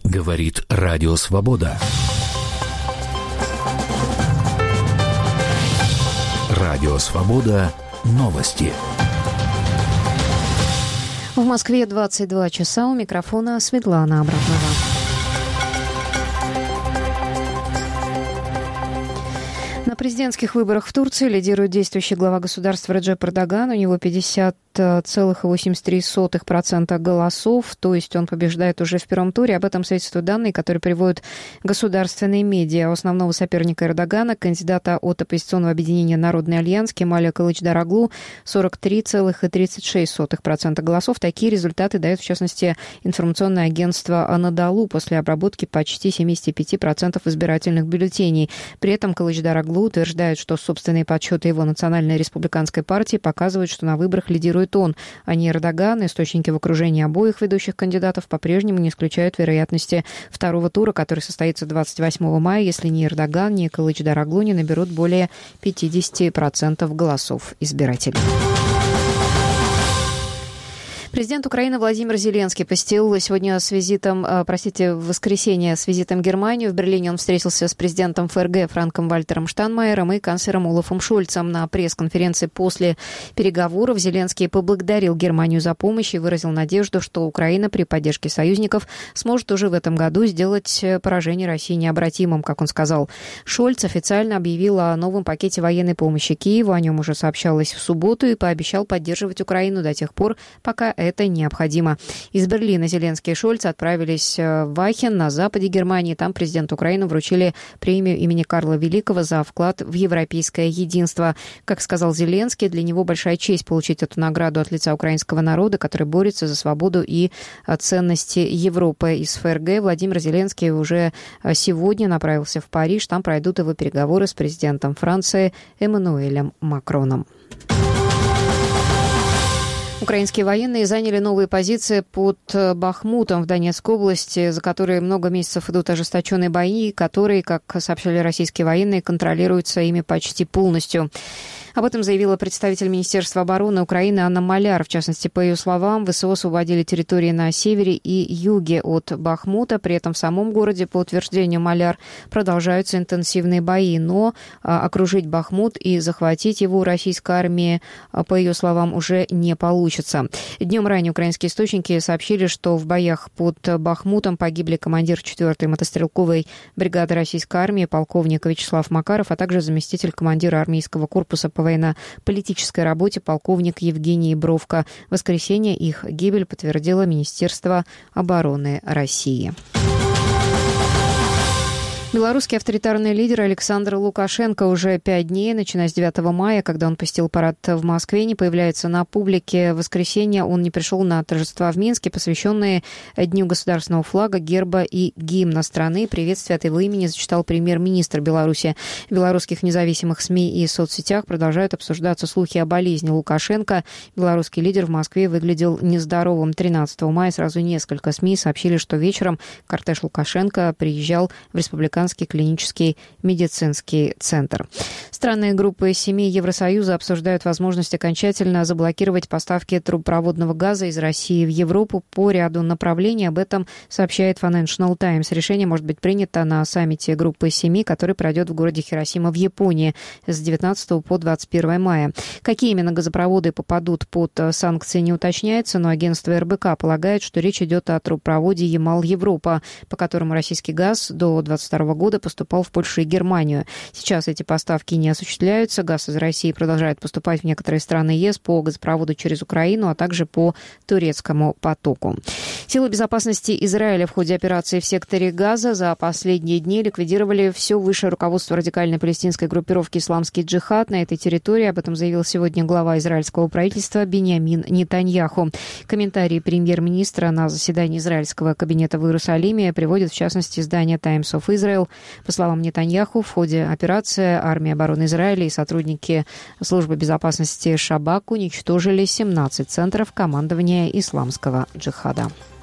Говорит Радио Свобода. Радио Свобода. Новости. В Москве 22 часа. У микрофона Светлана Абрамова. На президентских выборах в Турции лидирует действующий глава государства Реджеп Эрдоган. У него 50,83% голосов, то есть он побеждает уже в первом туре. Об этом свидетельствуют данные, которые приводят государственные медиа. У основного соперника Эрдогана, кандидата от оппозиционного объединения «Народный альянс» Кемаля Кылычдароглу, 43,36% голосов. Такие результаты дает, в частности, информационное агентство «Анадолу» после обработки почти 75% избирательных бюллетеней. При этом Кылычдароглу утверждает, что собственные подсчеты его национальной республиканской партии показывают, что на выборах лидирует он, а не Эрдоган. Источники в окружении обоих ведущих кандидатов по-прежнему не исключают вероятности второго тура, который состоится 28 мая, если ни Эрдоган, ни Кылычдароглу не наберут более 50% голосов избирателей. Президент Украины Владимир Зеленский посетил сегодня в воскресенье с визитом в Германию. В Берлине он встретился с президентом ФРГ Франком Вальтером Штайнмайером и канцлером Олафом Шольцем. На пресс-конференции после переговоров Зеленский поблагодарил Германию за помощь и выразил надежду, что Украина при поддержке союзников сможет уже в этом году сделать поражение России необратимым, как он сказал. Шольц официально объявил о новом пакете военной помощи Киеву. О нем уже сообщалось в субботу и пообещал поддерживать Украину до тех пор, пока это необходимо. Из Берлина Зеленский и Шольц отправились в Ахен на западе Германии. Там президенту Украины вручили премию имени Карла Великого за вклад в европейское единство. Как сказал Зеленский, для него большая честь получить эту награду от лица украинского народа, который борется за свободу и ценности Европы. Из ФРГ Владимир Зеленский уже сегодня направился в Париж. Там пройдут его переговоры с президентом Франции Эммануэлем Макроном. Украинские военные заняли новые позиции под Бахмутом в Донецкой области, за которые много месяцев идут ожесточенные бои, которые, как сообщали российские военные, контролируются ими почти полностью. Об этом заявила представитель Министерства обороны Украины Анна Маляр. В частности, по ее словам, ВСУ освободили территории на севере и юге от Бахмута. При этом в самом городе, по утверждению Маляр, продолжаются интенсивные бои. Но окружить Бахмут и захватить его у российской армии, по ее словам, уже не получится. Днем ранее украинские источники сообщили, что в боях под Бахмутом погибли командир 4-й мотострелковой бригады российской армии полковник Вячеслав Макаров, а также заместитель командира армейского корпуса по военно-политической работе полковник Евгений Бровко. В воскресенье их гибель подтвердило Министерство обороны России. Белорусский авторитарный лидер Александр Лукашенко уже 5 дней, начиная с 9 мая, когда он посетил парад в Москве, не появляется на публике. В воскресенье он не пришел на торжества в Минске, посвященные Дню государственного флага, герба и гимна страны. Приветствие от его имени зачитал премьер-министр Беларуси. В белорусских независимых СМИ и соцсетях продолжают обсуждаться слухи о болезни Лукашенко. Белорусский лидер в Москве выглядел нездоровым. 13 мая сразу несколько СМИ сообщили, что вечером кортеж Лукашенко приезжал в республиканский клинический медицинский центр. Страны группы 7 Евросоюза обсуждают возможность окончательно заблокировать поставки трубопроводного газа из России в Европу по ряду направлений. Об этом сообщает Financial Times. Решение может быть принято на саммите группы 7, который пройдет в городе Хиросима в Японии с 19 по 21 мая. Какие именно газопроводы попадут под санкции, не уточняется, но агентство РБК полагает, что речь идет о трубопроводе Ямал-Европа, по которому российский газ до 2022 года поступал в Польшу и Германию. Сейчас эти поставки не осуществляются. Газ из России продолжает поступать в некоторые страны ЕС по газопроводу через Украину, а также по турецкому потоку. Силы безопасности Израиля в ходе операции в секторе Газа за последние дни ликвидировали все высшее руководство радикальной палестинской группировки «Исламский джихад» на этой территории. Об этом заявил сегодня глава израильского правительства Биньямин Нетаньяху. Комментарии премьер-министра на заседании израильского кабинета в Иерусалиме приводит, в частности, издание Times of Israel. По словам Нетаньяху, в ходе операции армия обороны Израиля и сотрудники службы безопасности Шабак уничтожили 17 центров командования исламского джихада.